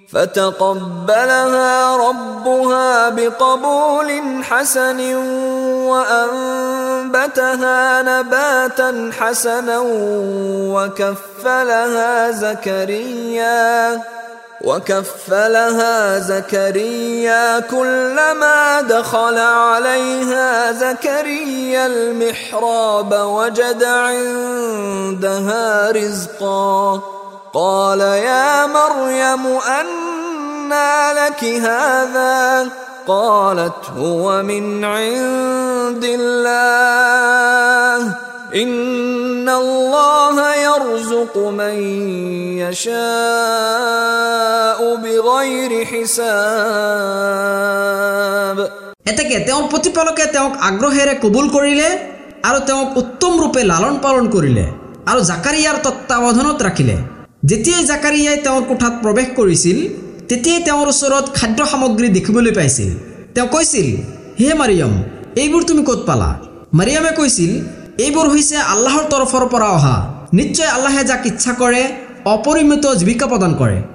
فتقبلها ربها بقبول حسن وأنبتها نباتا حسنا وكفلها زكريا كلما دخل عليها زكريا المحراب وجد عندها رزقا قال يا مريم أنى لك هذا قالت هو من عند الله إن الله يرزق من يشاء بغير حساب এতেকে তেওঁৰ প্ৰতিপালকে তেওঁক আগ্ৰহেৰে কবুল কৰিলে আৰু তেওঁক উত্তম ৰূপে লালন পালন কৰিলে আৰু জাকাৰিয়াৰ তত্ত্বাৱধানত ৰাখিলে। যেতিয়াই জাকাৰিয়াই তেওঁৰ কোঠাত প্ৰৱেশ কৰিছিল তেতিয়াই তেওঁৰ ওচৰত খাদ্য সামগ্ৰী দেখিবলৈ পাইছিল। তেওঁ কৈছিল, হে মাৰিয়াম, এইবোৰ তুমি ক'ত পালা? মাৰিয়ামে কৈছিল, এইবোৰ হৈছে আল্লাহৰ তৰফৰ পৰা অহা। নিশ্চয় আল্লাহে যাক ইচ্ছা কৰে অপৰিমিত জীৱিকা প্ৰদান কৰে।